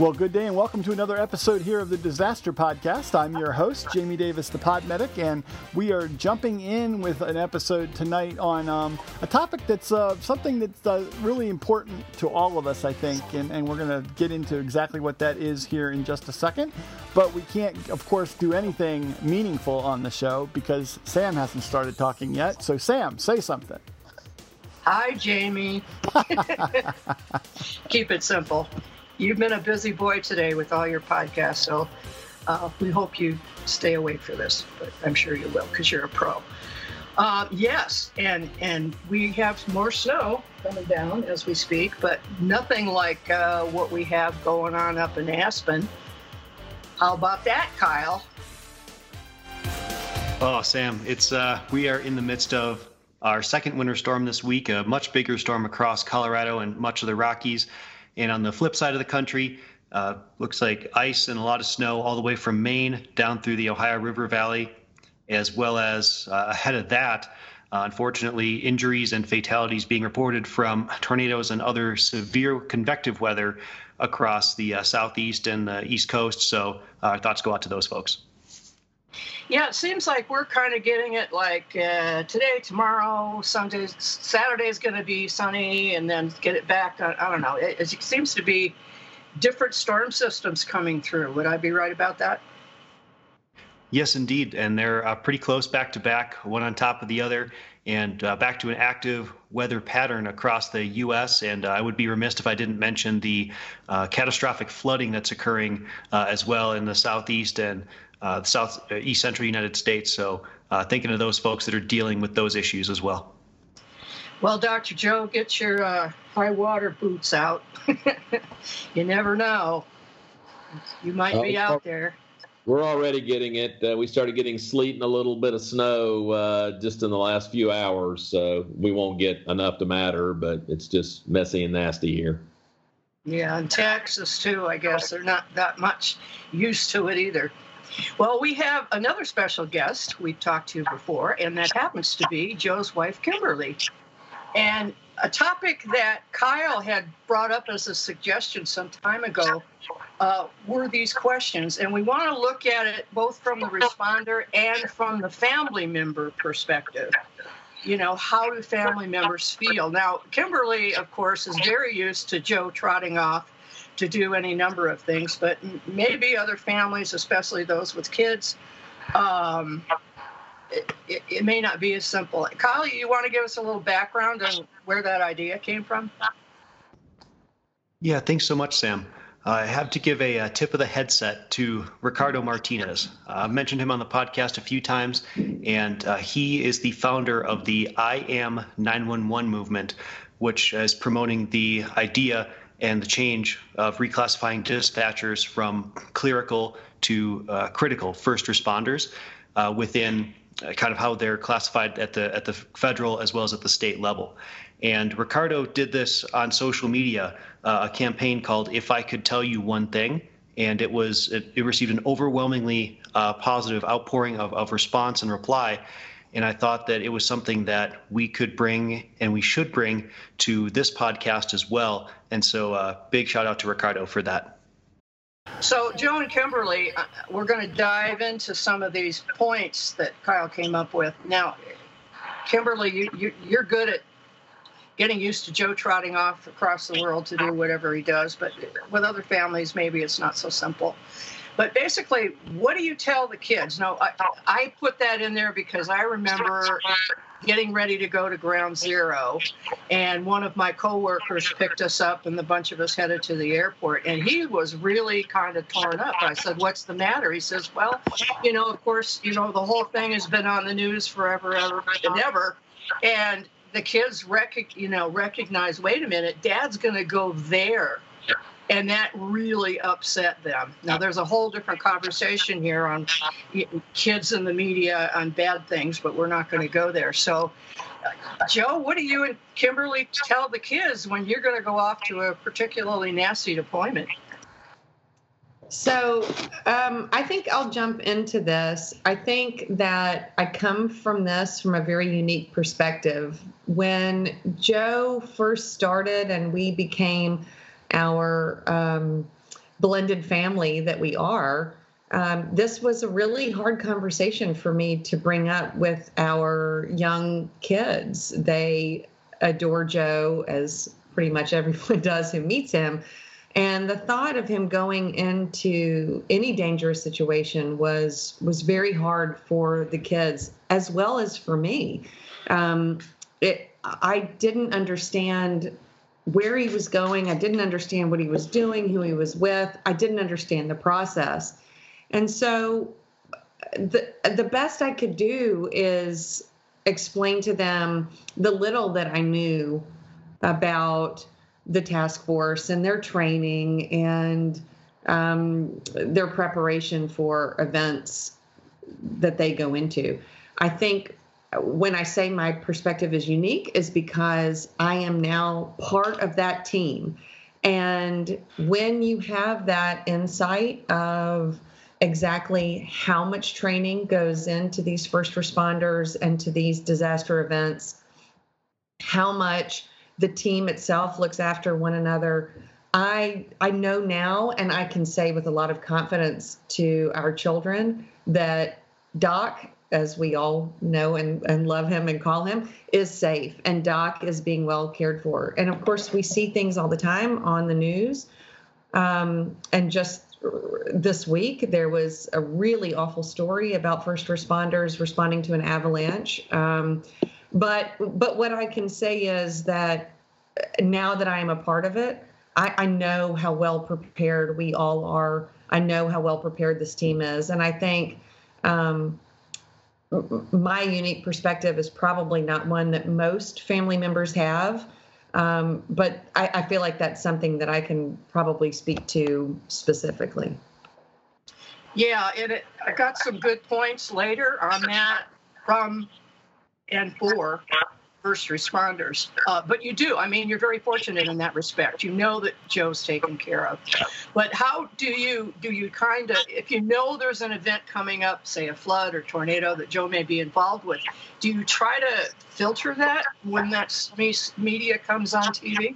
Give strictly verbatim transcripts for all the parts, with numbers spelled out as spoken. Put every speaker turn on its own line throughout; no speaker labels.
Well, good day and welcome to another episode here of the Disaster Podcast. I'm your host, Jamie Davis, the Pod Medic, and we are jumping in with an episode tonight on um, a topic that's uh, something that's uh, really important to all of us, I think, and, and we're going to get into exactly what that is here in just a second. But we can't, of course, do anything meaningful on the show because Sam hasn't started talking yet. So, Sam, say something.
Hi, Jamie. Keep it simple. You've been a busy boy today with all your podcasts, so uh, we hope you stay awake for this, but I'm sure you will because you're a pro. Uh, yes, and and we have more snow coming down as we speak, but nothing like uh, what we have going on up in Aspen. How about that, Kyle?
Oh, Sam, it's uh, we are in the midst of our second winter storm this week, a much bigger storm across Colorado and much of the Rockies. And on the flip side of the country, uh, looks like ice and a lot of snow all the way from Maine down through the Ohio River Valley, as well as uh, ahead of that, uh, unfortunately, injuries and fatalities being reported from tornadoes and other severe convective weather across the uh, southeast and the east coast. So uh, our thoughts go out to those folks.
Yeah, it seems like we're kind of getting it like uh, today, tomorrow, Sunday, Saturday's going to be sunny, and then get it back. I, I don't know. It, it seems to be different storm systems coming through. Would I be right about that?
Yes, indeed. And they're uh, pretty close back to back, one on top of the other, and uh, back to an active weather pattern across the U S. And uh, I would be remiss if I didn't mention the uh, catastrophic flooding that's occurring uh, as well in the southeast and Uh, the south uh, east central United States. So uh, thinking of those folks that are dealing with those issues as well.
Well, Doctor Joe, get your uh, high water boots out. You never know. You might uh, be out there.
We're already getting it. Uh, we started getting sleet and a little bit of snow uh, just in the last few hours. So we won't get enough to matter, but it's just messy and nasty here.
Yeah, and Texas too, I guess. They're not that much used to it either. Well, we have another special guest we've talked to before, and that happens to be Joe's wife, Kimberly. And a topic that Kyle had brought up as a suggestion some time ago uh, were these questions. And we want to look at it both from the responder and from the family member perspective. You know, how do family members feel? Now, Kimberly, of course, is very used to Joe trotting off to do any number of things, but maybe other families, especially those with kids, um, it, it, it may not be as simple. Kyle, you want to give us a little background on where that idea came from?
Yeah, thanks so much, Sam. Uh, I have to give a, a tip of the headset to Ricardo Martinez. Uh, I've mentioned him on the podcast a few times, and uh, he is the founder of the I Am nine one one movement, which is promoting the idea and the change of reclassifying dispatchers from clerical to uh, critical first responders uh, within uh, kind of how they're classified at the at the federal as well as at the state level. And Ricardo did this on social media, uh, a campaign called If I Could Tell You One Thing, and it was it, it received an overwhelmingly uh, positive outpouring of, of response and reply. And I thought that it was something that we could bring and we should bring to this podcast as well. And so uh, big shout out to Ricardo for that.
So Joe and Kimberly, uh, we're going to dive into some of these points that Kyle came up with. Now, Kimberly, you, you, you're good at getting used to Joe trotting off across the world to do whatever he does. But with other families, maybe it's not so simple. But basically, what do you tell the kids? No, I, I put that in there because I remember getting ready to go to Ground Zero, and one of my coworkers picked us up, and the bunch of us headed to the airport, and he was really kind of torn up. I said, "What's the matter?" He says, "Well, you know, of course, you know, the whole thing has been on the news forever, ever, and ever, and the kids, rec- you know, recognize, wait a minute, Dad's going to go there." And that really upset them. Now, there's a whole different conversation here on kids in the media on bad things, but we're not going to go there. So, Joe, what do you and Kimberly tell the kids when you're going to go off to a particularly nasty deployment?
So um, I think I'll jump into this. I think that I come from this from a very unique perspective. When Joe first started and we became our um, blended family that we are, um, this was a really hard conversation for me to bring up with our young kids. They adore Joe, as pretty much everyone does who meets him. And the thought of him going into any dangerous situation was was very hard for the kids, as well as for me. Um, it, I didn't understand where he was going. I didn't understand what he was doing, who he was with. I didn't understand the process. And so the the best I could do is explain to them the little that I knew about the task force and their training and um, their preparation for events that they go into. I think when I say my perspective is unique is because I am now part of that team. And when you have that insight of exactly how much training goes into these first responders and to these disaster events, how much the team itself looks after one another, I I know now, and I can say with a lot of confidence to our children that Doc, as we all know and, and love him and call him, is safe, and Doc is being well cared for. And of course, we see things all the time on the news. Um, and just this week, there was a really awful story about first responders responding to an avalanche. Um, but but what I can say is that now that I am a part of it, I, I know how well prepared we all are. I know how well prepared this team is. And I think um, my unique perspective is probably not one that most family members have. Um, but I, I feel like that's something that I can probably speak to specifically.
Yeah, and it, I got some good points later on that from and for first responders. Uh, but you do, I mean, you're very fortunate in that respect. You know that Joe's taken care of. But how do you, do you kind of, if you know there's an event coming up, say a flood or tornado that Joe may be involved with, do you try to filter that when that media comes on T V?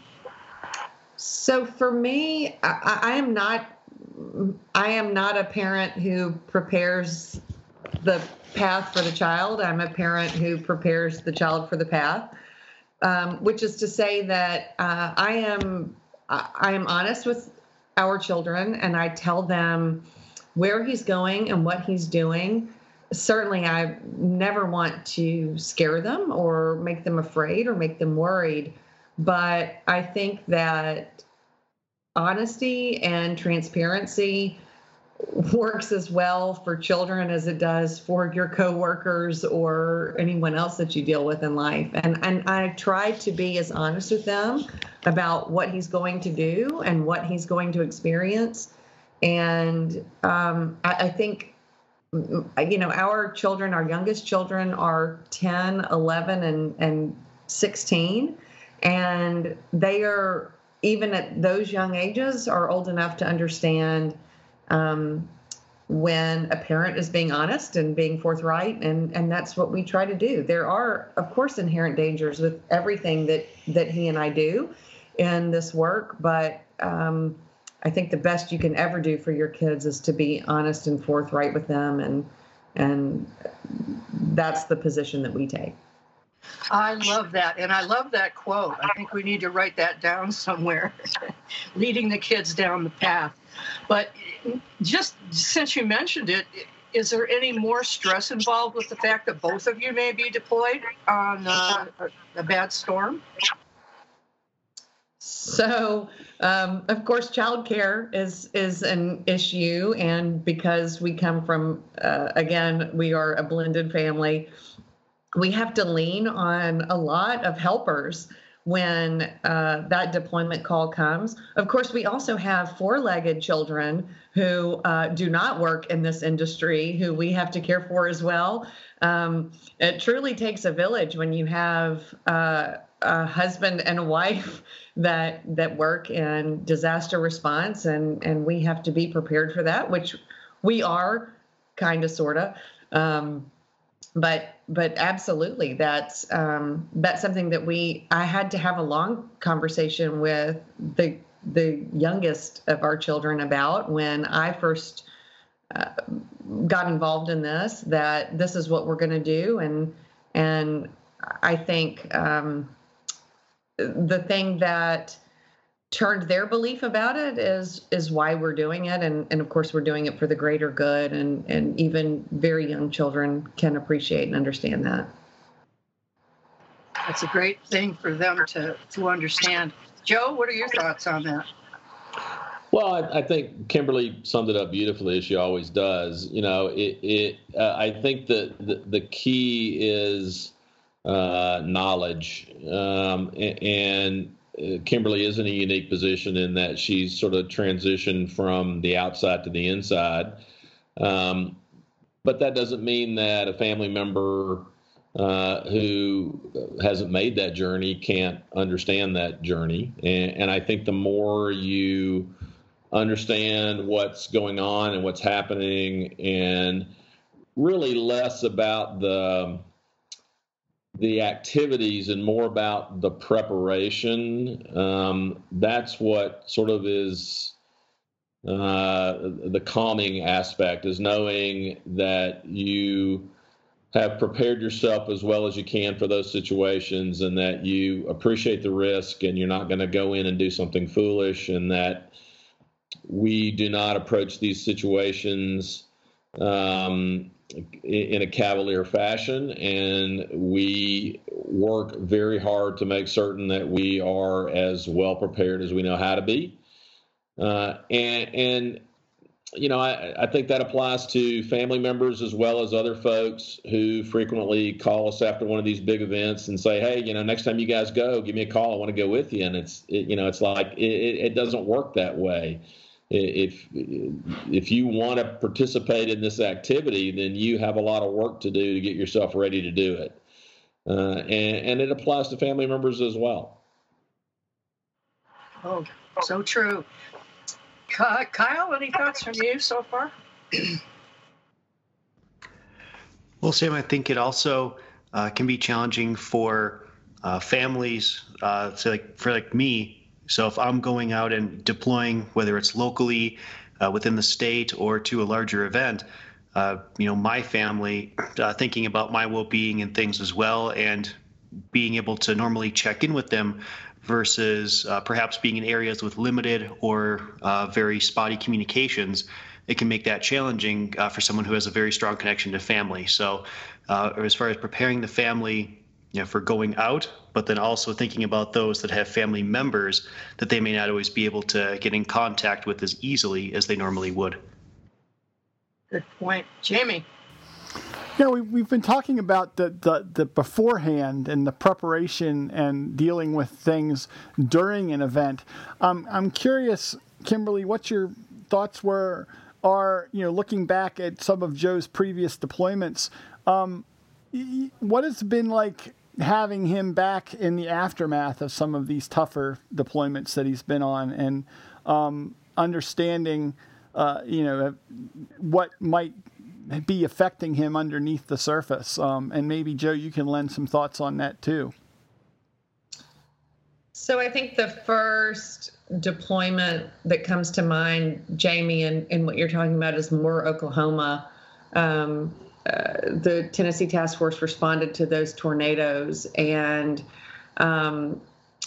So for me, I, I am not, I am not a parent who prepares the path for the child. I'm a parent who prepares the child for the path, um, which is to say that uh, I am I am honest with our children, and I tell them where he's going and what he's doing. Certainly, I never want to scare them or make them afraid or make them worried, but I think that honesty and transparency works as well for children as it does for your coworkers or anyone else that you deal with in life. And and I try to be as honest with them about what he's going to do and what he's going to experience. And um, I, I think, you know, our children, our youngest children are ten, eleven, and, and sixteen. And they are, even at those young ages, are old enough to understand Um, when a parent is being honest and being forthright, and, and that's what we try to do. There are, of course, inherent dangers with everything that, that he and I do in this work, but um, I think the best you can ever do for your kids is to be honest and forthright with them, and and that's the position that we take.
I love that, and I love that quote. I think we need to write that down somewhere, leading the kids down the path. But just since you mentioned it, is there any more stress involved with the fact that both of you may be deployed on uh, a bad storm?
So, um, of course, childcare is is an issue, and because we come from, uh, again, we are a blended family, we have to lean on a lot of helpers when uh, that deployment call comes. Of course, we also have four-legged children who uh, do not work in this industry, who we have to care for as well. Um, it truly takes a village when you have uh, a husband and a wife that that work in disaster response, and, and we have to be prepared for that, which we are, kind of, sort of. Um, But but absolutely, that's um, that's something that we I had to have a long conversation with the the youngest of our children about when I first uh, got involved in this, that this is what we're going to do. And, and I think um, the thing that turned their belief about it is, is why we're doing it. And, and of course we're doing it for the greater good, and, and even very young children can appreciate and understand that.
That's a great thing for them to, to understand. Joe, what are your thoughts on that?
Well, I, I think Kimberly summed it up beautifully, as she always does. You know, it. it uh, I think that the, the key is uh, knowledge, um, and Kimberly is in a unique position in that she's sort of transitioned from the outside to the inside. Um, but that doesn't mean that a family member uh, who hasn't made that journey can't understand that journey. And, and I think the more you understand what's going on and what's happening, and really less about the the activities and more about the preparation, um, that's what sort of is uh, the calming aspect, is knowing that you have prepared yourself as well as you can for those situations, and that you appreciate the risk and you're not going to go in and do something foolish, and that we do not approach these situations um, in a cavalier fashion, and we work very hard to make certain that we are as well prepared as we know how to be. Uh, and, and, you know, I, I think that applies to family members as well as other folks who frequently call us after one of these big events and say, hey, you know, next time you guys go, give me a call. I want to go with you. And it's, it, you know, it's like, it, it doesn't work that way. If if you want to participate in this activity, then you have a lot of work to do to get yourself ready to do it. Uh, and, and it applies to family members as well.
Oh, so true. Kyle, any thoughts from you so far?
Well, Sam, I think it also uh, can be challenging for uh, families, uh, so like for like me. So if I'm going out and deploying, whether it's locally uh, within the state or to a larger event, uh, you know, my family uh, thinking about my well-being and things as well, and being able to normally check in with them versus uh, perhaps being in areas with limited or uh, very spotty communications, it can make that challenging uh, for someone who has a very strong connection to family. So uh, as far as preparing the family, you know, for going out, but then also thinking about those that have family members that they may not always be able to get in contact with as easily as they normally would.
Good point. Jamie.
Yeah, we, we've been talking about the, the, the beforehand and the preparation and dealing with things during an event. Um, I'm curious, Kimberly, what your thoughts were, are, you know, looking back at some of Joe's previous deployments. Um, what has been like having him back in the aftermath of some of these tougher deployments that he's been on, and um, understanding, uh, you know, what might be affecting him underneath the surface. Um, and maybe, Joe, you can lend some thoughts on that too.
So I think the first deployment that comes to mind, Jamie, and, and what you're talking about is Moore, Oklahoma. Um, Uh, the Tennessee Task Force responded to those tornadoes, and um,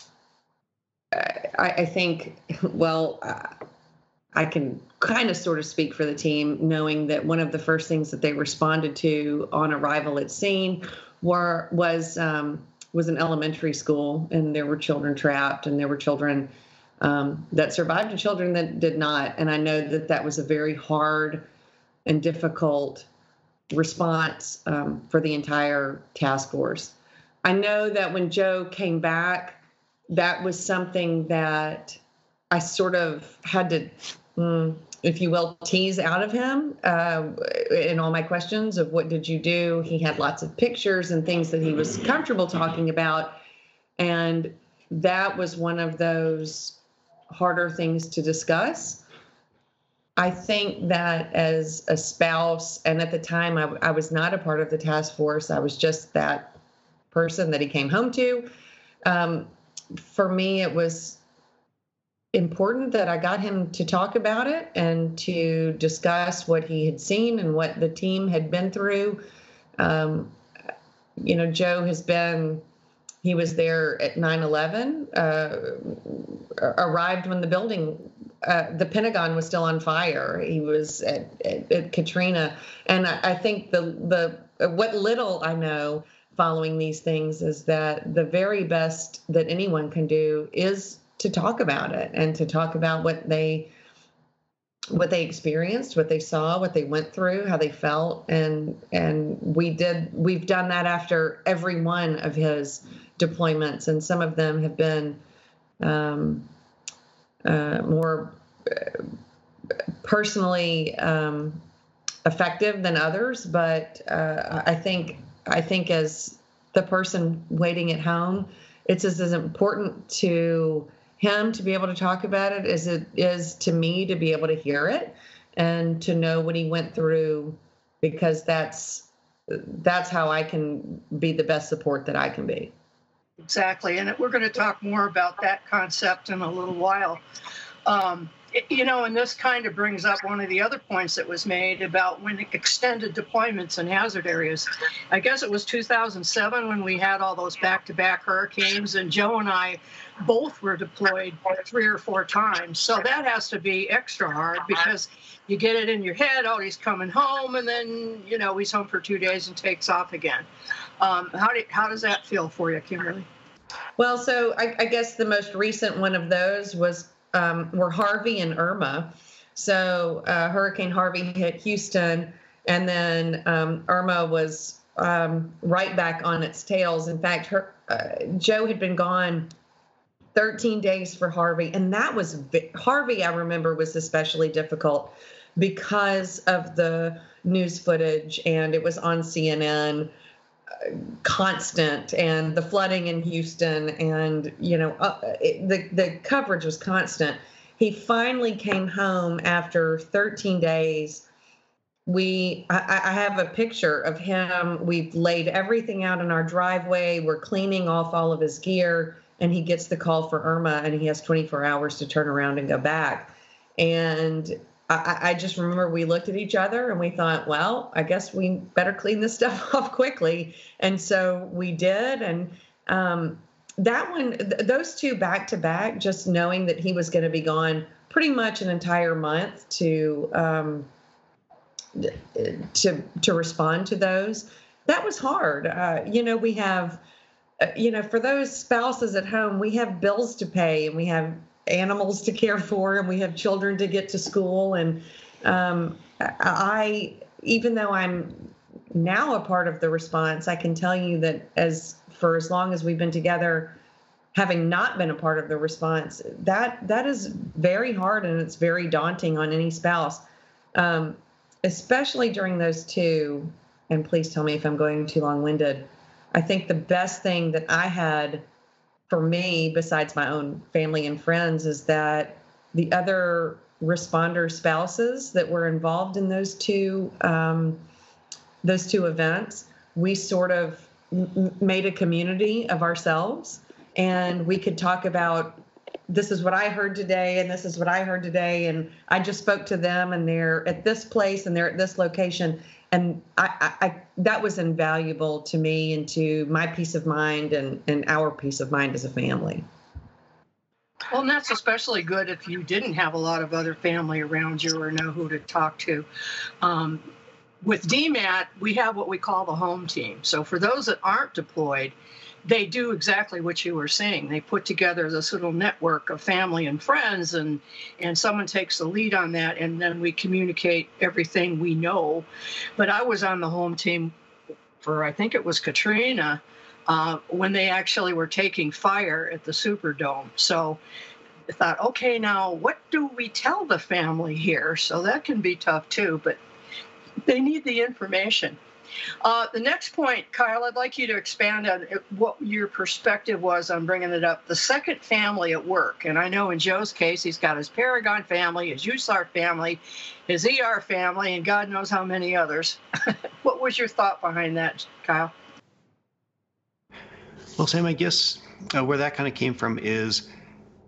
I, I think, well, uh, I can kind of sort of speak for the team, knowing that one of the first things that they responded to on arrival at scene were was um, was an elementary school, and there were children trapped, and there were children um, that survived and children that did not. And I know that that was a very hard and difficult response um, for the entire task force. I know that when Joe came back, that was something that I sort of had to, mm, if you will, tease out of him uh, in all my questions of what did you do? He had lots of pictures and things that he was comfortable talking about. And that was one of those harder things to discuss. I think that as a spouse, and at the time I, I was not a part of the task force, I was just that person that he came home to. Um, for me, it was important that I got him to talk about it and to discuss what he had seen and what the team had been through. Um, you know, Joe has been, he was there at nine eleven, uh, arrived when the building, uh, the Pentagon was still on fire. He was at, at, at Katrina. And I, I think the, the, what little I know following these things is that the very best that anyone can do is to talk about it and to talk about what they what they experienced, what they saw, what they went through, how they felt. And and we did we've done that after every one of his deployments, and some of them have been um, uh, more personally um, effective than others. But uh, I think I think as the person waiting at home, it's as, as important to him to be able to talk about it as it is to me to be able to hear it and to know what he went through, because that's that's how I can be the best support that I can be.
Exactly. And we're going to talk more about that concept in a little while. Um, it, you know, and this kind of brings up one of the other points that was made about when extended deployments in hazard areas. I guess it was two thousand seven when we had all those back-to-back hurricanes, and Joe and I both were deployed three or four times. So that has to be extra hard because you get it in your head, oh, he's coming home, and then, you know, he's home for two days and takes off again. Um, how, do, how does that feel for you, Kimberly?
Well, so I, I guess the most recent one of those was um, were Harvey and Irma. So uh, Hurricane Harvey hit Houston, and then um, Irma was um, right back on its tails. In fact, her, uh, Joe had been gone thirteen days for Harvey, and that was Harvey, I remember, was especially difficult because of the news footage, and it was on C N N uh, constant, and the flooding in Houston, and you know uh, it, the the coverage was constant. He finally came home after thirteen days. We, I, I have a picture of him. We've laid everything out in our driveway. We're cleaning off all of his gear. And he gets the call for Irma, and he has twenty-four hours to turn around and go back. And I, I just remember we looked at each other and we thought, well, I guess we better clean this stuff off quickly. And so we did. And um, that one, th- those two back to back, just knowing that he was going to be gone pretty much an entire month to um, to to respond to those, that was hard. Uh, you know, we have. You know, for those spouses at home, we have bills to pay, and we have animals to care for, and we have children to get to school. And um, I, even though I'm now a part of the response, I can tell you that as for as long as we've been together, having not been a part of the response, that that is very hard, and it's very daunting on any spouse, um, especially during those two. And please tell me if I'm going too long-winded. I think the best thing that I had for me, besides my own family and friends, is that the other responder spouses that were involved in those two um, those two events, we sort of m- made a community of ourselves, and we could talk about, this is what I heard today, and this is what I heard today, and I just spoke to them, and they're at this place, and they're at this location. And I, I, I, that was invaluable to me and to my peace of mind and, and our peace of mind as a family.
Well, and that's especially good if you didn't have a lot of other family around you or know who to talk to. Um, with D MAT, we have what we call the home team. So for those that aren't deployed, they do exactly what you were saying. They put together this little network of family and friends, and and someone takes the lead on that, and then we communicate everything we know. But I was on the home team for, I think it was Katrina, uh, when they actually were taking fire at the Superdome. So I thought, okay, now what do we tell the family here? So that can be tough too, but they need the information. Uh, the next point, Kyle, I'd like you to expand on what your perspective was on bringing it up. The second family at work, and I know in Joe's case, he's got his Paragon family, his U S A R family, his E R family, and God knows how many others. What was your thought behind that, Kyle?
Well, Sam, I guess uh, where that kind of came from is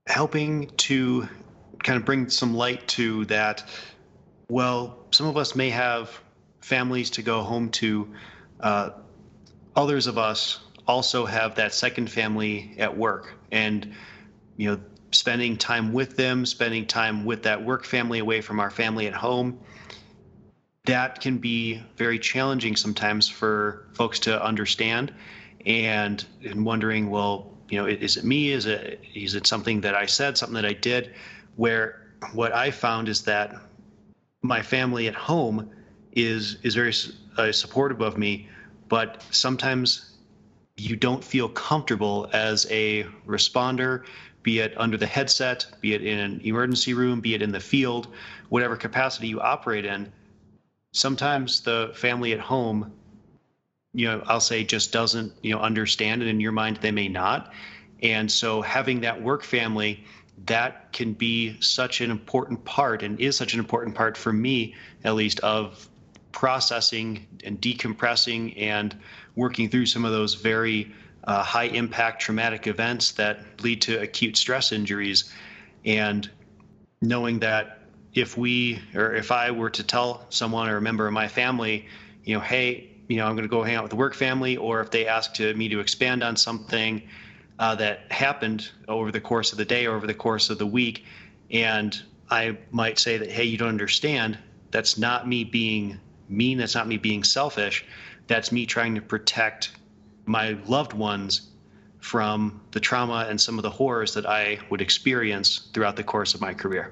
helping to kind of bring some light to that. Well, some of us may have families to go home to. Uh, others of us also have that second family at work, and you know, spending time with them, spending time with that work family away from our family at home, that can be very challenging sometimes for folks to understand, and, and wondering, well, you know, is it me? Is it is it something that I said, something that I did? Where what I found is that my family at home is is very uh, supportive of me, but sometimes you don't feel comfortable as a responder, be it under the headset, be it in an emergency room, be it in the field, whatever capacity you operate in. Sometimes the family at home, you know, I'll say just doesn't, you know, understand, and in your mind they may not. And so having that work family, that can be such an important part, and is such an important part for me, at least, of processing and decompressing and working through some of those very uh, high impact traumatic events that lead to acute stress injuries. And knowing that if we, or if I were to tell someone or a member of my family, you know, hey, you know, I'm going to go hang out with the work family, or if they ask to, me to expand on something uh, that happened over the course of the day or over the course of the week, and I might say that, hey, you don't understand, that's not me being mean, that's not me being selfish, that's me trying to protect my loved ones from the trauma and some of the horrors that I would experience throughout the course of my career.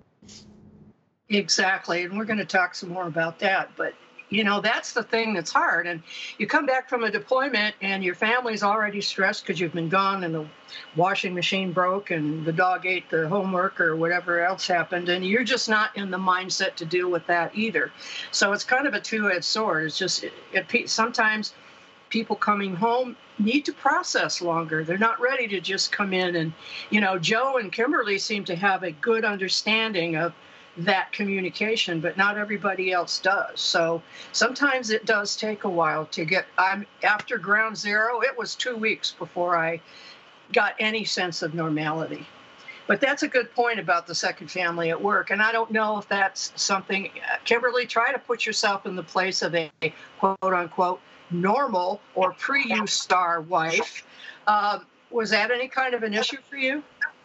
Exactly, and we're going to talk some more about that, but you know, that's the thing that's hard. And you come back from a deployment and your family's already stressed because you've been gone and the washing machine broke and the dog ate the homework or whatever else happened. And you're just not in the mindset to deal with that either. So it's kind of a two-edged sword. It's just it, it, sometimes people coming home need to process longer. They're not ready to just come in. And, you know, Joe and Kimberly seem to have a good understanding of that communication, but not everybody else does. So sometimes it does take a while to get, I'm after ground zero, it was two weeks before I got any sense of normality. But that's a good point about the second family at work. And I don't know if that's something, Kimberly, try to put yourself in the place of a quote unquote normal or pre-use star wife. Um, was that any kind of an issue for you?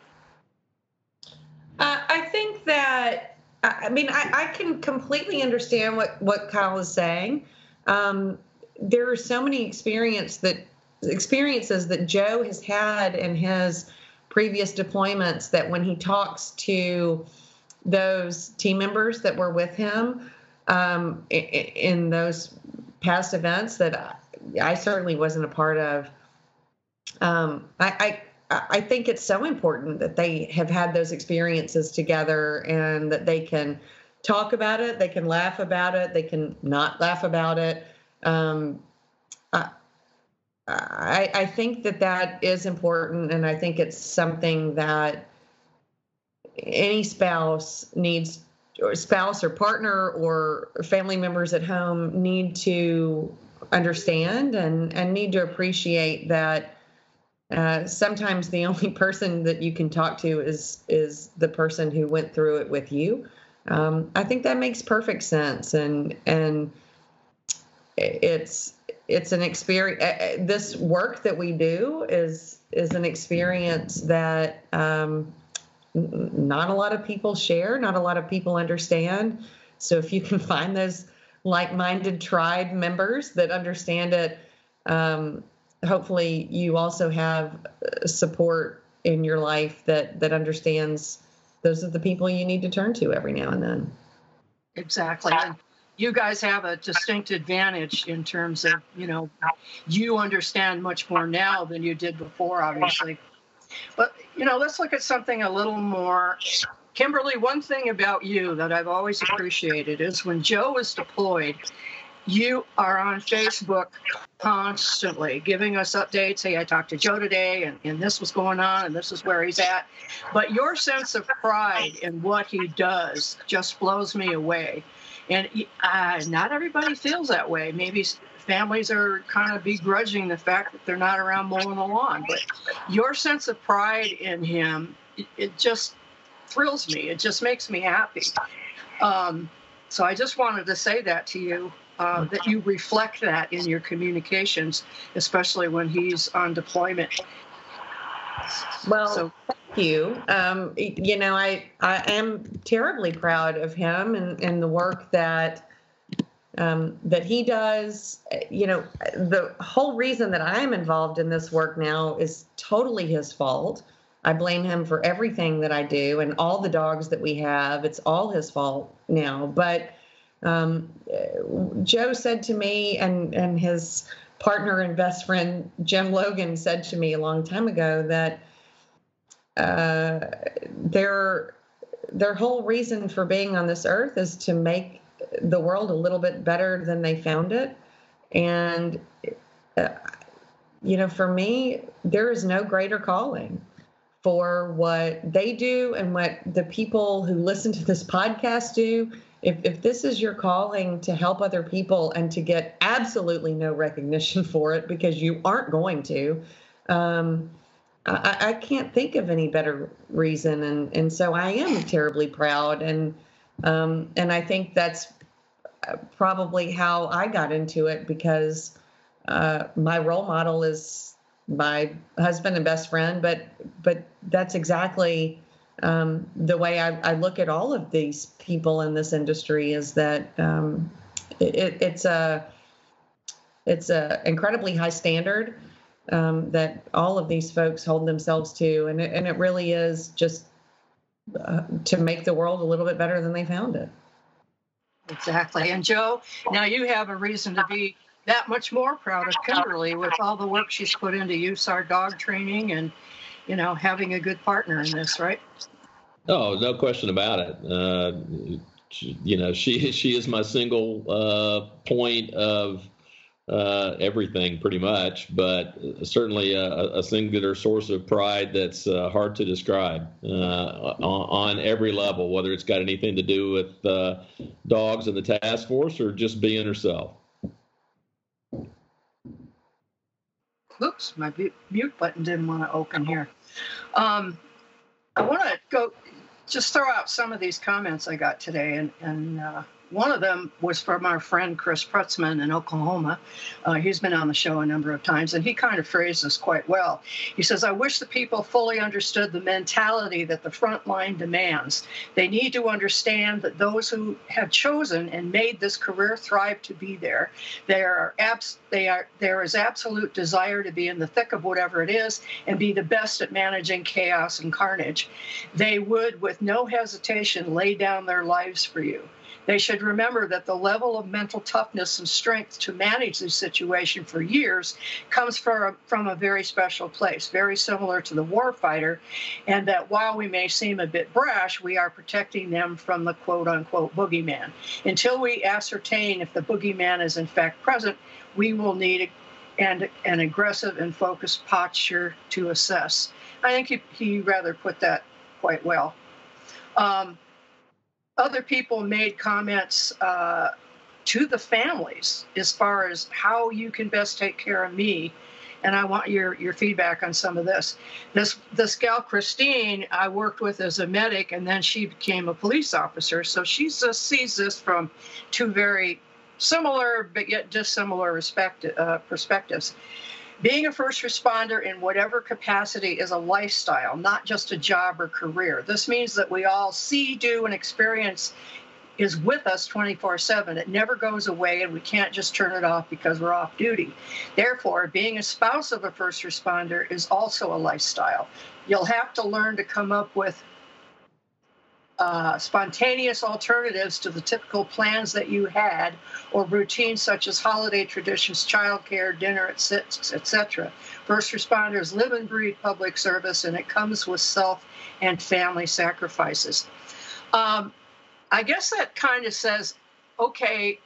Uh, I think that, I mean, I, I can completely understand what, what Kyle is saying. Um, there are so many experience that, experiences that Joe has had in his previous deployments that when he talks to those team members that were with him um, in, in those past events that I, I certainly wasn't a part of, um, I, I I think it's so important that they have had those experiences together and that they can talk about it, they can laugh about it, they can not laugh about it. Um, I, I, I think that that is important, and I think it's something that any spouse needs, or spouse or partner or family members at home need to understand and, and need to appreciate that Uh, sometimes the only person that you can talk to is is the person who went through it with you. Um, I think that makes perfect sense, and and it's it's an experience. Uh, this work that we do is is an experience that um, not a lot of people share, not a lot of people understand. So if you can find those like-minded tribe members that understand it. Um, Hopefully you also have support in your life that, that understands those are the people you need to turn to every now and then.
Exactly. And you guys have a distinct advantage in terms of, you know, you understand much more now than you did before, obviously. But, you know, let's look at something a little more. Kimberly, one thing about you that I've always appreciated is when Joe was deployed, you are on Facebook constantly giving us updates. Hey, I talked to Joe today, and, and this was going on, and this is where he's at. But your sense of pride in what he does just blows me away. And uh, not everybody feels that way. Maybe families are kind of begrudging the fact that they're not around mowing the lawn. But your sense of pride in him it, it just thrills me. It just makes me happy. Um, so I just wanted to say that to you, uh, that you reflect that in your communications, especially when he's on deployment.
Well,
so,
thank you. Um, you know, I, I am terribly proud of him and, and the work that um, that he does. You know, the whole reason that I'm involved in this work now is totally his fault. I blame him for everything that I do and all the dogs that we have. It's all his fault now. But um, Joe said to me, and, and his partner and best friend, Jim Logan, said to me a long time ago that uh, their, their whole reason for being on this earth is to make the world a little bit better than they found it. And, uh, you know, for me, there is no greater calling for what they do and what the people who listen to this podcast do. If, if this is your calling to help other people and to get absolutely no recognition for it because you aren't going to, um, I, I can't think of any better reason. And, and so I am terribly proud. And, um, and I think that's probably how I got into it, because uh, my role model is my husband and best friend, but but that's exactly um, the way I, I look at all of these people in this industry, is that um, it, it's a it's a incredibly high standard um, that all of these folks hold themselves to, and it, and it really is just uh, to make the world a little bit better than they found it.
Exactly. And Joe, now you have a reason to be that much more proud of Kimberly with all the work she's put into U S A R dog training and, you know, having a good partner in this, right?
Oh, no question about it. Uh, she, you know, she she is my single uh, point of uh, everything, pretty much, but certainly a, a singular source of pride that's uh, hard to describe uh, on, on every level, whether it's got anything to do with uh, dogs and the task force or just being herself.
Oops, my mute button didn't want to open here. Um, I want to go just throw out some of these comments I got today, and, and uh, one of them was from our friend Chris Prutzman in Oklahoma. Uh, he's been on the show a number of times, and he kind of phrased this quite well. He says, I wish the people fully understood the mentality that the front line demands. They need to understand that those who have chosen and made this career thrive to be there. They are abs- they are, there is absolute desire to be in the thick of whatever it is and be the best at managing chaos and carnage. They would, with no hesitation, lay down their lives for you. They should remember that the level of mental toughness and strength to manage this situation for years comes from, from a very special place, very similar to the warfighter, and that while we may seem a bit brash, we are protecting them from the quote-unquote boogeyman. Until we ascertain if the boogeyman is in fact present, we will need an, an aggressive and focused posture to assess. I think he, he rather put that quite well. Um, Other people made comments uh, to the families as far as how you can best take care of me, and I want your your feedback on some of this. This this gal Christine I worked with as a medic, and then she became a police officer, so she just sees this from two very similar but yet dissimilar respect, uh, perspectives. Being a first responder in whatever capacity is a lifestyle, not just a job or career. This means that we all see, do, and experience is with us twenty-four seven. It never goes away, and we can't just turn it off because we're off duty. Therefore, being a spouse of a first responder is also a lifestyle. You'll have to learn to come up with Uh, spontaneous alternatives to the typical plans that you had, or routines such as holiday traditions, childcare, dinner, et cetera. First responders live and breathe public service, and it comes with self and family sacrifices. Um, I guess that kind of says, okay,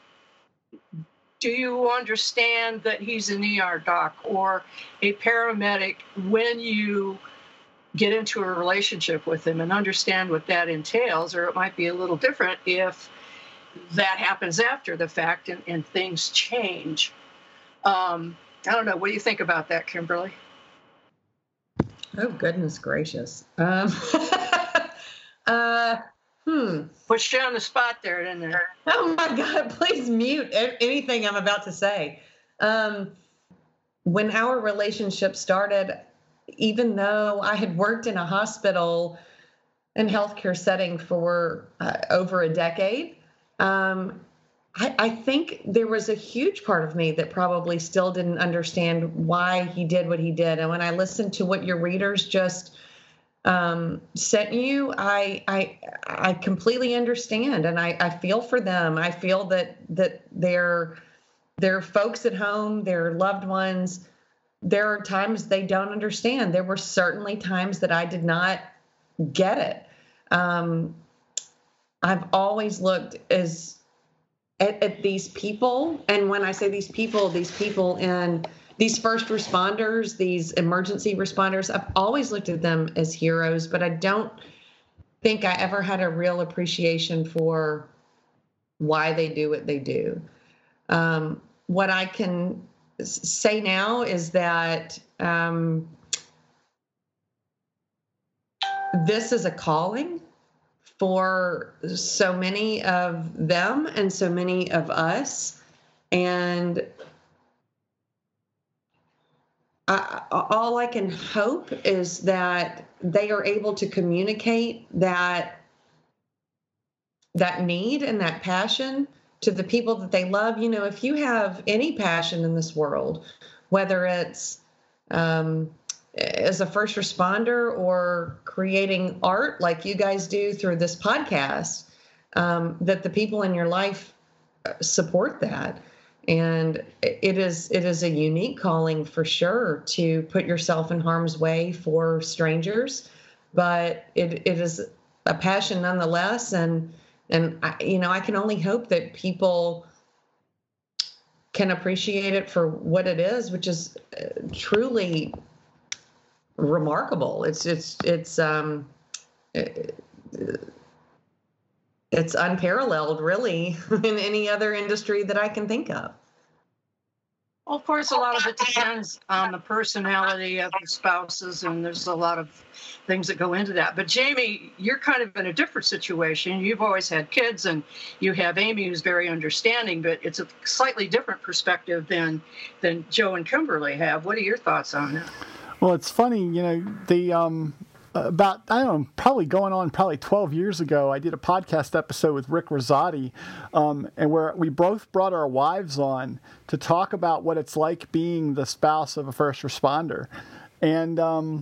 do you understand that he's an E R doc or a paramedic when you get into a relationship with him and understand what that entails? Or it might be a little different if that happens after the fact and, and things change. Um, I don't know. What do you think about that, Kimberly?
Oh, goodness gracious. Um, uh, hmm.
Put you on the spot there, didn't it?
Oh, my God. Please mute anything I'm about to say. Um, when our relationship started, even though I had worked in a hospital and healthcare setting for uh, over a decade, um, I, I think there was a huge part of me that probably still didn't understand why he did what he did. And when I listened to what your readers just um, sent you, I, I, I completely understand, and I, I feel for them. I feel that that they're, they're folks at home, their loved ones. There are times they don't understand. There were certainly times that I did not get it. Um, I've always looked as at, at these people, and when I say these people, these people in these first responders, these emergency responders, I've always looked at them as heroes, but I don't think I ever had a real appreciation for why they do what they do. Um, what I can say now is that um, this is a calling for so many of them and so many of us. And I, all I can hope is that they are able to communicate that, that need and that passion to the people that they love. You know, if you have any passion in this world, whether it's um, as a first responder or creating art like you guys do through this podcast, um, that the people in your life support that. And it is it is a unique calling for sure to put yourself in harm's way for strangers, but it, it is a passion nonetheless. And And, I, you know, I can only hope that people can appreciate it for what it is, which is uh, truly remarkable. It's, it's, it's, um, it, it's unparalleled, really, in any other industry that I can think of.
Well, of course, a lot of it depends on the personality of the spouses, and there's a lot of things that go into that. But Jamie, you're kind of in a different situation. You've always had kids, and you have Amy, who's very understanding, but it's a slightly different perspective than than Joe and Kimberly have. What are your thoughts on that?
Well, it's funny, you know, the um, about, I don't know, probably going on probably twelve years ago, I did a podcast episode with Rick Rosati, um, and where we both brought our wives on to talk about what it's like being the spouse of a first responder. And um,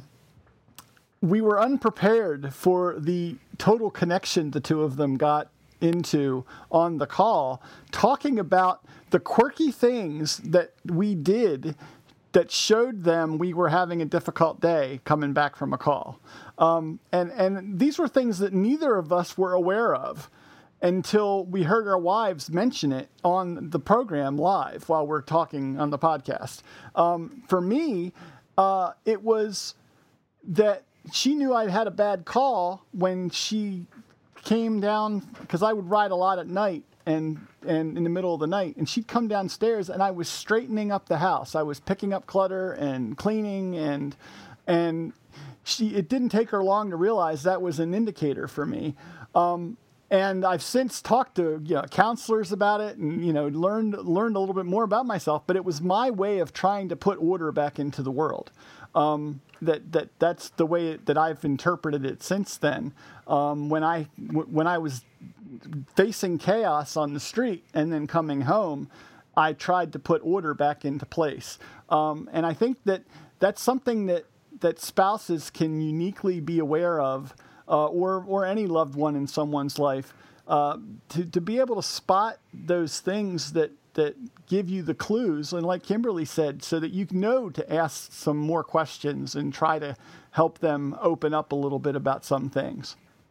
we were unprepared for the total connection the two of them got into on the call, talking about the quirky things that we did that showed them we were having a difficult day coming back from a call. Um, and, and these were things that neither of us were aware of until we heard our wives mention it on the program live while we're talking on the podcast. Um, for me, uh, it was that she knew I had a bad call when she came down, because I would ride a lot at night and and in the middle of the night, and she'd come downstairs and I was straightening up the house. I was picking up clutter and cleaning, and and she it didn't take her long to realize that was an indicator for me. Um, and I've since talked to you know, counselors about it, and you know learned learned a little bit more about myself. But it was my way of trying to put order back into the world. Um, that that that's the way that I've interpreted it since then. Um, when I w- when I was facing chaos on the street and then coming home, I tried to put order back into place. Um, and I think that that's something that that spouses can uniquely be aware of, uh, or or any loved one in someone's life, uh, to to be able to spot those things that. that give you the clues, and like Kimberly said, so that you know to ask some more questions and try to help them open up a little bit about some things.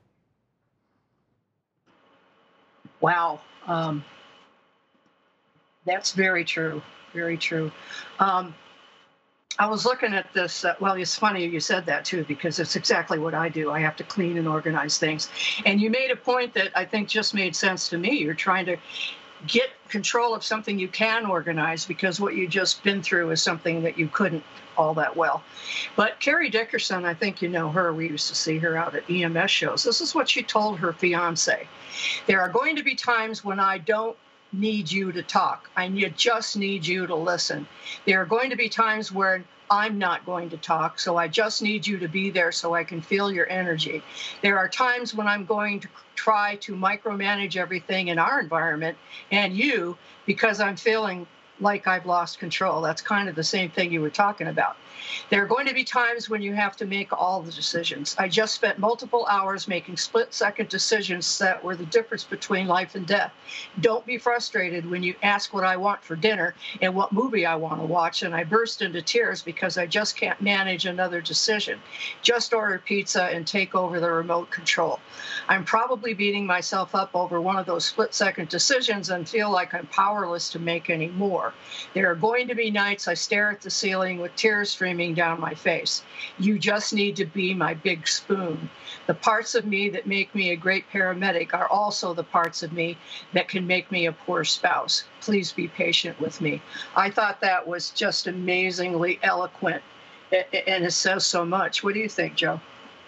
Wow. Um, that's very true. Very true. Um, I was looking at this. Uh, well, it's funny you said that too, because it's exactly what I do. I have to clean and organize things. And you made a point that I think just made sense to me. You're trying to get control of something you can organize, because what you just been through is something that you couldn't all that well. But Carrie Dickerson, I think you know her. We used to see her out at E M S shows. This is what she told her fiance. There are going to be times when I don't need you to talk. I need, just need you to listen. There are going to be times where I'm not going to talk, so I just need you to be there so I can feel your energy. There are times when I'm going to try to micromanage everything in our environment and you, because I'm feeling like I've lost control. That's kind of the same thing you were talking about. There are going to be times when you have to make all the decisions. I just spent multiple hours making split-second decisions that were the difference between life and death. Don't be frustrated when you ask what I want for dinner and what movie I want to watch, and I burst into tears because I just can't manage another decision. Just order pizza and take over the remote control. I'm probably beating myself up over one of those split-second decisions and feel like I'm powerless to make any more. There are going to be nights I stare at the ceiling with tears streaming down my face. You just need to be my big spoon. The parts of me that make me a great paramedic are also the parts of me that can make me a poor spouse. Please be patient with me. I thought that was just amazingly eloquent, and it says so much. What do you think, Joe?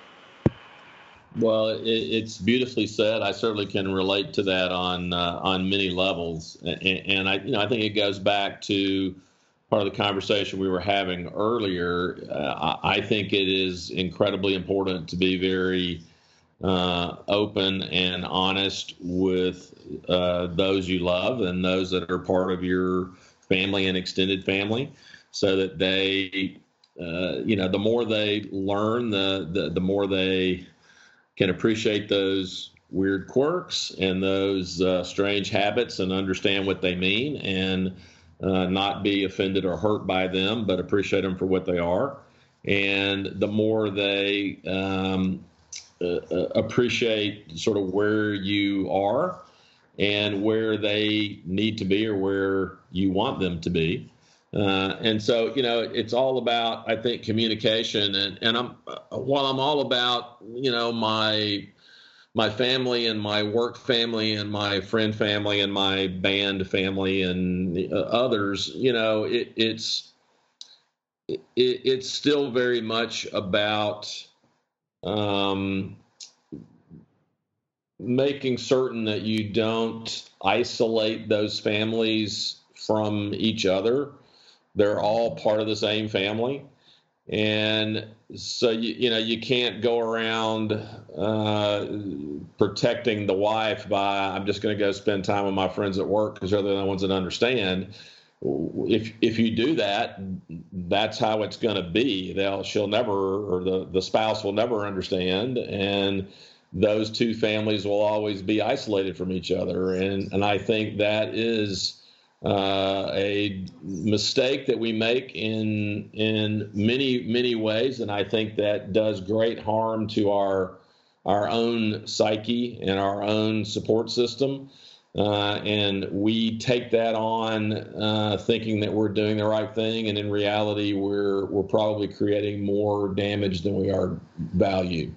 Well, it, it's beautifully said. I certainly can relate to that on uh, on many levels, and, and I, you know, I think it goes back to part of the conversation we were having earlier. Uh, I think it is incredibly important to be very uh, open and honest with uh, those you love and those that are part of your family and extended family, so that they, uh, you know, the more they learn, the the, the more they can appreciate those weird quirks and those uh, strange habits and understand what they mean, and uh, not be offended or hurt by them, but appreciate them for what they are. And the more they um, uh, appreciate sort of where you are and where they need to be or where you want them to be. Uh, and so, you know, it's all about, I think, communication. And, and I'm, while I'm all about, you know, my, my family and my work family and my friend family and my band family and uh, others, you know, it, it's, it, it's still very much about, um, making certain that you don't isolate those families from each other. They're all part of the same family. And so, you, you know, you can't go around uh, protecting the wife by, I'm just going to go spend time with my friends at work because they're the only ones that understand. If if you do that, that's how it's going to be. They'll, she'll never, or the, the spouse will never understand. And those two families will always be isolated from each other. And, and I think that is Uh, a mistake that we make in in many many ways, and I think that does great harm to our our own psyche and our own support system. Uh, and we take that on uh, thinking that we're doing the right thing, and in reality, we're we're probably creating more damage than we are value.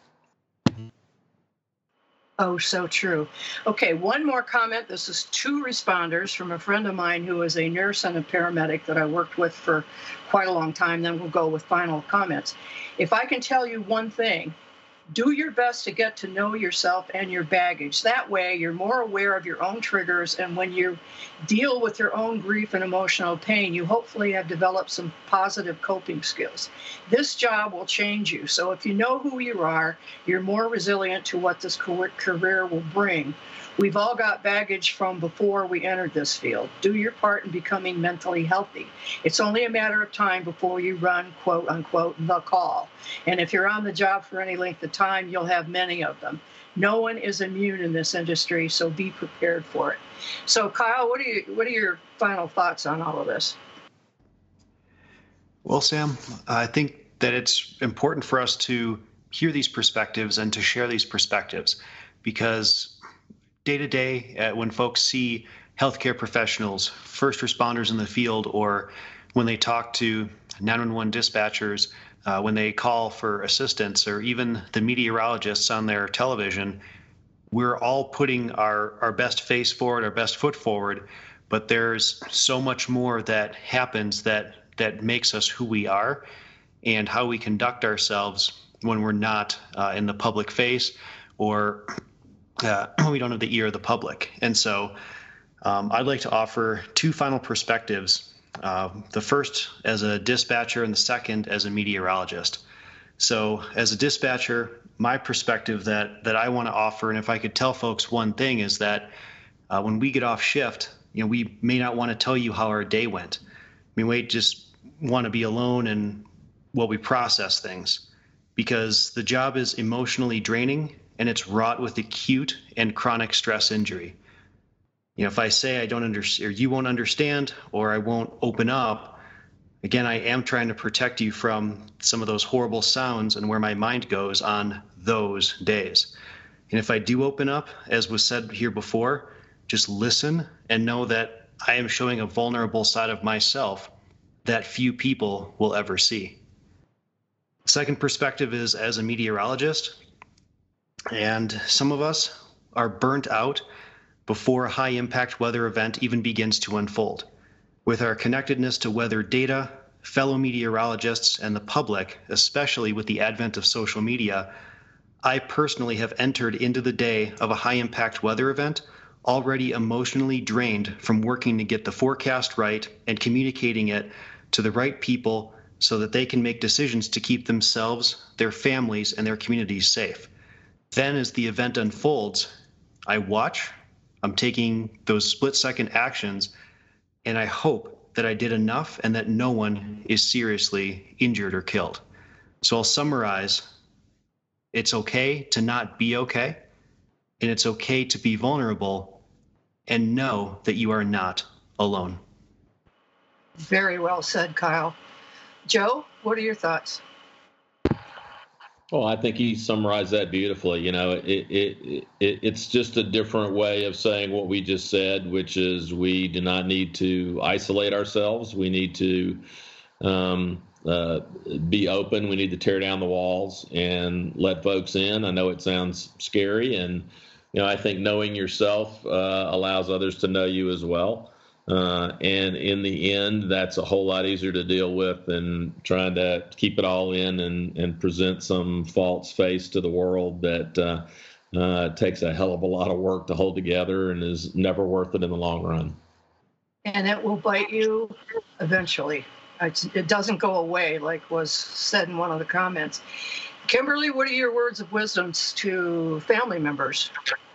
Oh, so true. Okay, one more comment. This is two responders from a friend of mine who is a nurse and a paramedic that I worked with for quite a long time. Then we'll go with final comments. If I can tell you one thing, do your best to get to know yourself and your baggage. That way, you're more aware of your own triggers, and when you deal with your own grief and emotional pain, you hopefully have developed some positive coping skills. This job will change you, so if you know who you are, you're more resilient to what this career will bring. We've all got baggage from before we entered this field. Do your part in becoming mentally healthy. It's only a matter of time before you run, quote unquote, the call. And if you're on the job for any length of time, you'll have many of them. No one is immune in this industry, so be prepared for it. So, Kyle, what are you, what are your final thoughts on all of this?
Well, Sam, I think that it's important for us to hear these perspectives and to share these perspectives, because day to day, uh, when folks see healthcare professionals, first responders in the field, or when they talk to nine one one dispatchers, uh, when they call for assistance, or even the meteorologists on their television, we're all putting our, our best face forward, our best foot forward, but there's so much more that happens that that makes us who we are and how we conduct ourselves when we're not uh, in the public face or uh, we don't have the ear of the public. And so um, I'd like to offer two final perspectives. Uh, the first as a dispatcher and the second as a meteorologist. So as a dispatcher, my perspective that that I want to offer, and if I could tell folks one thing, is that uh, when we get off shift, you know, we may not want to tell you how our day went. We might just want to be alone and while we process things, because the job is emotionally draining and it's wrought with acute and chronic stress injury. You know, if I say I don't understand, or you won't understand, or I won't open up, again, I am trying to protect you from some of those horrible sounds and where my mind goes on those days. And if I do open up, as was said here before, just listen and know that I am showing a vulnerable side of myself that few people will ever see. Second perspective is as a meteorologist, and some of us are burnt out before a high impact weather event even begins to unfold. With our connectedness to weather data, fellow meteorologists, and the public, especially with the advent of social media, I personally have entered into the day of a high impact weather event already emotionally drained from working to get the forecast right and communicating it to the right people so that they can make decisions to keep themselves, their families, and their communities safe. Then as the event unfolds, I watch, I'm taking those split-second actions, and I hope that I did enough and that no one is seriously injured or killed. So I'll summarize. It's okay to not be okay, and it's okay to be vulnerable and know that you are not alone.
Very well said, Kyle. Joe, what are your thoughts?
Well, I think he summarized that beautifully. You know, it, it, it it's just a different way of saying what we just said, which is we do not need to isolate ourselves. We need to um, uh, be open. We need to tear down the walls and let folks in. I know it sounds scary, and you know, I think knowing yourself uh, allows others to know you as well. Uh, and in the end, that's a whole lot easier to deal with than trying to keep it all in and, and present some false face to the world that uh, uh, takes a hell of a lot of work to hold together and is never worth it in the long run.
And it will bite you eventually. It's, it doesn't go away, like was said in one of the comments. Kimberly, what are your words of wisdom to family members?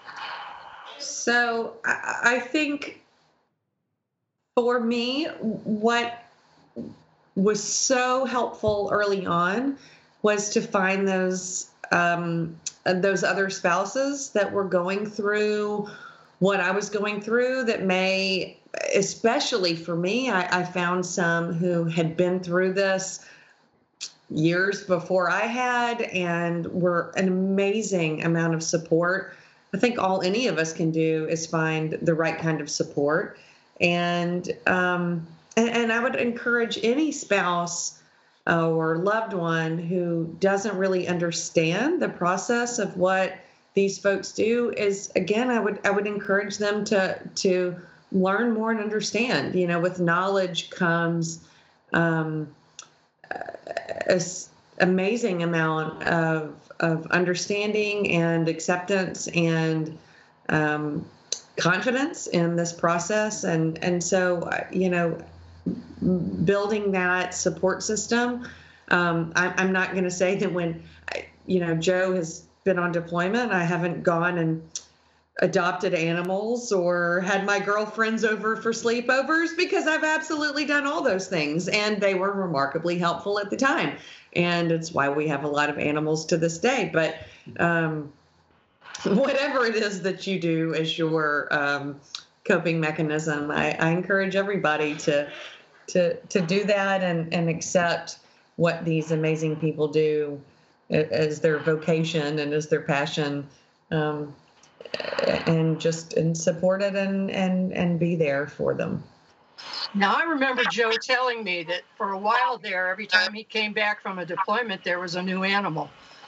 So I, I think for me, what was so helpful early on was to find those um, those other spouses that were going through what I was going through that may, especially for me, I, I found some who had been through this years before I had and were an amazing amount of support. I think all any of us can do is find the right kind of support. And, um, and and I would encourage any spouse uh, or loved one who doesn't really understand the process of what these folks do is, again, I would I would encourage them to to learn more and understand. You know, with knowledge comes um, an amazing amount of of understanding and acceptance and um, confidence in this process. And, and so, you know, building that support system, um, I, I'm not going to say that when, you know, Joe has been on deployment, I haven't gone and adopted animals or had my girlfriends over for sleepovers, because I've absolutely done all those things and they were remarkably helpful at the time. And it's why we have a lot of animals to this day. But, um, whatever it is that you do as your um, coping mechanism, I, I encourage everybody to to to do that and, and accept what these amazing people do as their vocation and as their passion, um, and just and support it and, and, and be there for them.
Now, I remember Joe telling me that for a while there, every time he came back from a deployment, there was a new animal.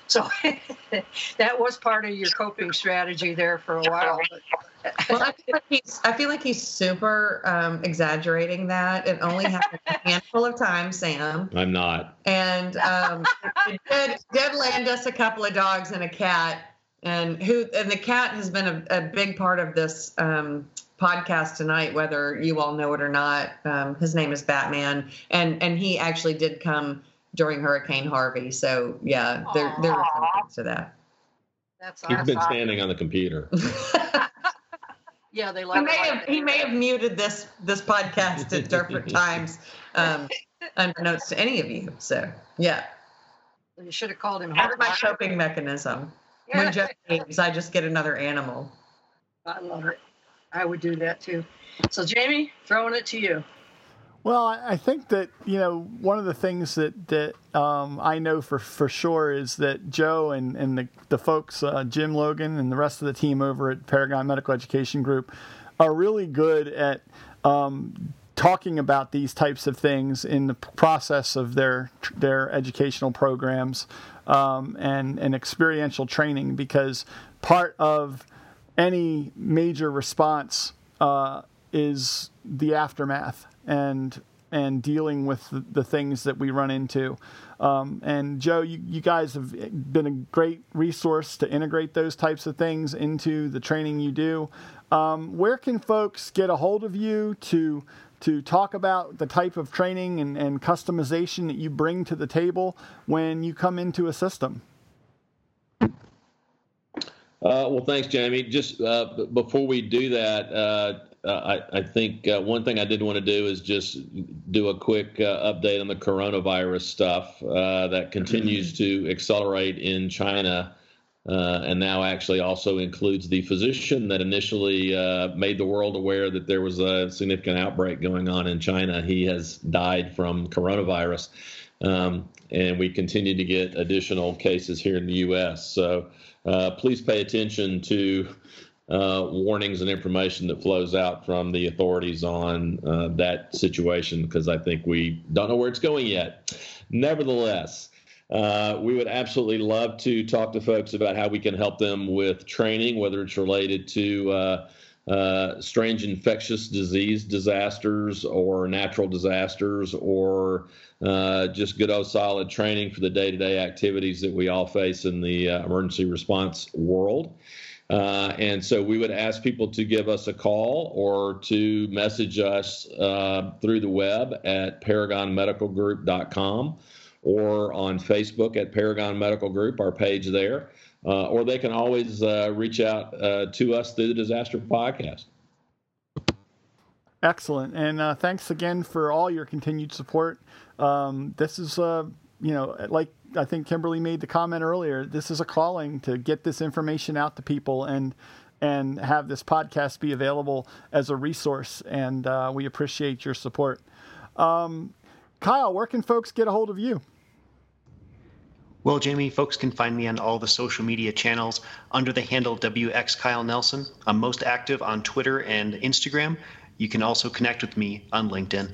So that was part of your coping strategy there for a while. But.
Well, I feel like he's, I feel like he's super um, exaggerating that. It only happened a handful of times, Sam.
I'm not.
And um, it did, did land us a couple of dogs and a cat. And who and the cat has been a, a big part of this um, podcast tonight, whether you all know it or not. Um, his name is Batman, and and he actually did come during Hurricane Harvey. So yeah, there there was something to that.
That's
He's
awesome.
been standing on the computer.
Yeah, they like.
He may have he may have muted this this podcast at different times, um, unbeknownst to any of you. So yeah,
You should have called him.
that's my coping mechanism. When Joe leaves, I just get another animal.
I love it. I would do that too. So Jamie, throwing it to you.
Well, I think that, you know, one of the things that, that um, I know for, for sure is that Joe and, and the, the folks, uh, Jim Logan and the rest of the team over at Paragon Medical Education Group are really good at um, talking about these types of things in the process of their their educational programs um, and, and experiential training, because part of any major response uh, is the aftermath and and dealing with the, the things that we run into. Um, and Joe, you, you guys have been a great resource to integrate those types of things into the training you do. Um, where can folks get a hold of you to to talk about the type of training and, and customization that you bring to the table when you come into a system?
Uh, well, thanks, Jamie. Just uh, b- before we do that, uh, I, I think uh, one thing I did want to do is just do a quick uh, update on the coronavirus stuff uh, that continues to accelerate in China, uh, and now actually also includes the physician that initially uh, made the world aware that there was a significant outbreak going on in China. He has died from coronavirus, um, and we continue to get additional cases here in the U S. So uh, please pay attention to Uh, warnings and information that flows out from the authorities on uh, that situation, because I think we don't know where it's going yet. Nevertheless, uh, we would absolutely love to talk to folks about how we can help them with training, whether it's related to uh, uh, strange infectious disease disasters or natural disasters, or uh, just good old solid training for the day-to-day activities that we all face in the uh, emergency response world. Uh, and so we would ask people to give us a call or to message us uh, through the web at paragon medical group dot com or on Facebook at Paragon Medical Group, our page there. Uh, or they can always uh, reach out uh, to us through the Disaster Podcast.
Excellent. And uh, thanks again for all your continued support. Um, this is, uh, you know, like I think Kimberly made the comment earlier, this is a calling to get this information out to people and and have this podcast be available as a resource. And uh, we appreciate your support. Um, Kyle, where can folks get a hold of you?
Well, Jamie, folks can find me on all the social media channels under the handle W X Kyle Nelson. I'm most active on Twitter and Instagram. You can also connect with me on LinkedIn.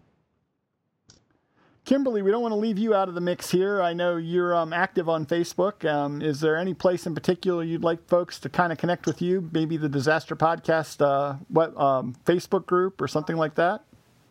Kimberly, we don't want to leave you out of the mix here. I know you're um, active on Facebook. Um, is there any place in particular you'd like folks to kind of connect with you? Maybe the Disaster Podcast uh, what um, Facebook group or something like that?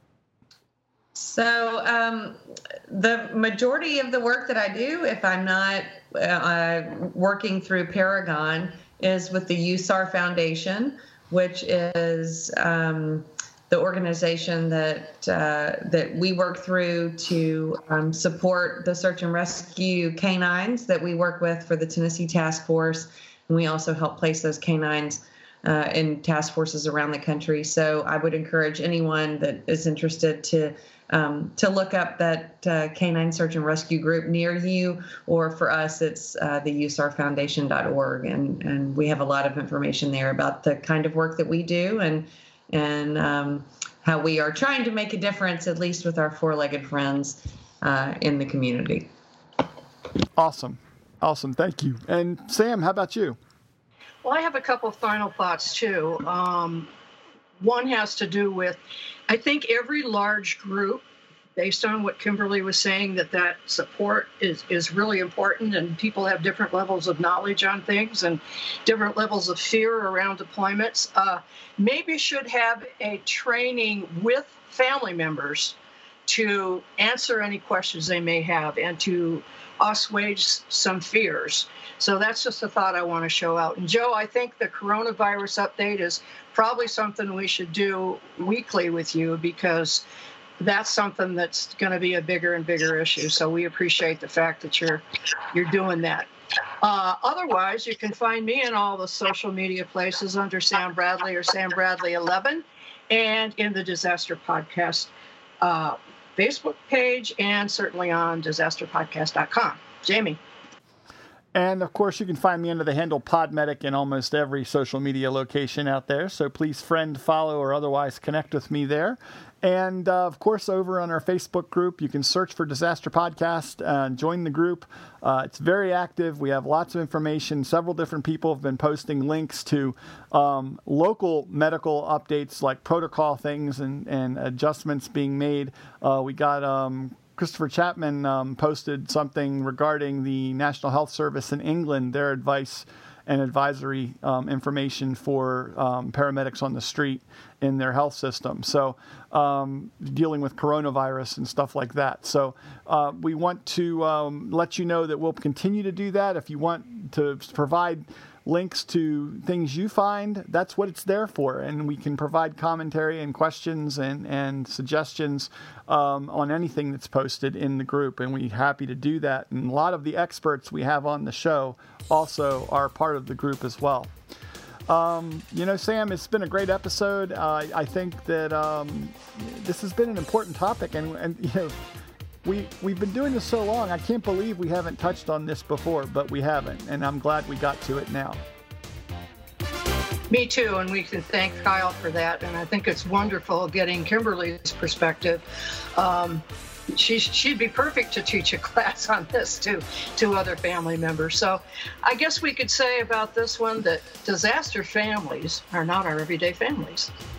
So um, the majority of the work that I do, if I'm not uh, working through Paragon, is with the U S A R Foundation, which is um, the organization that uh, that we work through to um, support the search and rescue canines that we work with for the Tennessee Task Force. And we also help place those canines uh, in task forces around the country. So I would encourage anyone that is interested to um, to look up that uh, canine search and rescue group near you, or for us, it's uh, the U S A R foundation dot org. And, and we have a lot of information there about the kind of work that we do and and um, how we are trying to make a difference, at least with our four-legged friends uh, in the community.
Awesome. Awesome. Thank you. And Sam, how about you?
Well, I have a couple of final thoughts, too. Um, one has to do with, I think every large group based on what Kimberly was saying, that that support is, is really important, and people have different levels of knowledge on things and different levels of fear around deployments. Uh, maybe should have a training with family members to answer any questions they may have and to assuage some fears. So that's just a thought I want to show out. And Joe, I think the coronavirus update is probably something we should do weekly with you, because that's something that's going to be a bigger and bigger issue. So we appreciate the fact that you're you're doing that. Uh, otherwise, you can find me in all the social media places under Sam Bradley or Sam Bradley eleven, and in the Disaster Podcast uh, Facebook page, and certainly on disaster podcast dot com. Jamie.
And, of course, you can find me under the handle Podmedic in almost every social media location out there. So please friend, follow, or otherwise connect with me there. And, uh, of course, over on our Facebook group, you can search for Disaster Podcast and join the group. Uh, it's very active. We have lots of information. Several different people have been posting links to um, local medical updates, like protocol things and, and adjustments being made. Uh, we got... Um, Christopher Chapman um, posted something regarding the National Health Service in England, their advice and advisory um, information for um, paramedics on the street in their health system. So um, dealing with coronavirus and stuff like that. So uh, we want to um, let you know that we'll continue to do that. If you want to provide links to things you find, that's what it's there for. And we can provide commentary and questions and, and suggestions um, on anything that's posted in the group. And we're happy to do that. And a lot of the experts we have on the show also are part of the group as well. Um, you know, Sam, it's been a great episode. Uh, I think that um, this has been an important topic. And, and you know, We, we've been doing this so long, I can't believe we haven't touched on this before, but we haven't, and I'm glad we got to it now.
Me too, and we can thank Kyle for that, and I think it's wonderful getting Kimberly's perspective. Um, she, she'd be perfect to teach a class on this to, to other family members. So I guess we could say about this one that disaster families are not our everyday families.